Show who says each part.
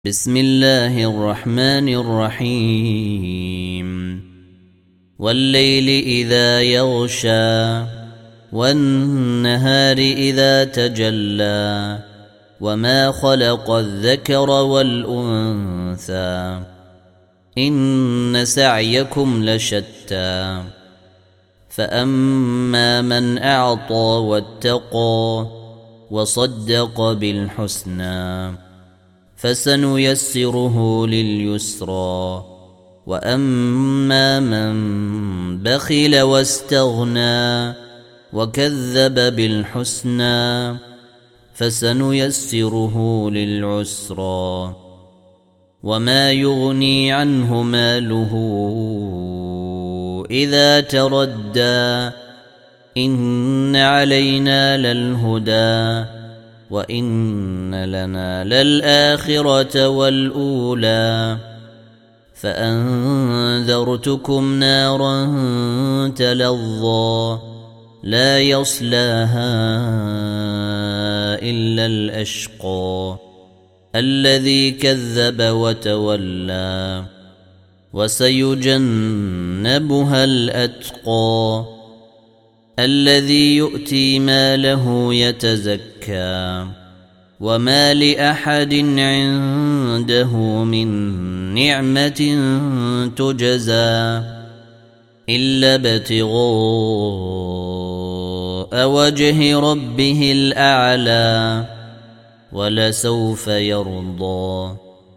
Speaker 1: بسم الله الرحمن الرحيم والليل إذا يغشى والنهار إذا تجلى وما خلق الذكر والأنثى إن سعيكم لشتى فأما من أعطى واتقى وصدق بالحسنى فسنيسره لليسرى وأما من بخل واستغنى وكذب بالحسنى فسنيسره للعسرى وما يغني عنه ماله إذا تردى إن علينا للهدى وإن لنا للآخرة والأولى فأنذرتكم نارا تلظى لا يصلاها إلا الأشقى الذي كذب وتولى وسيجنبها الأتقى الذي يؤتي ماله يتزكى وما لأحد عنده من نعمة تجزى إلا ابتغاء وجه ربه الأعلى ولسوف يرضى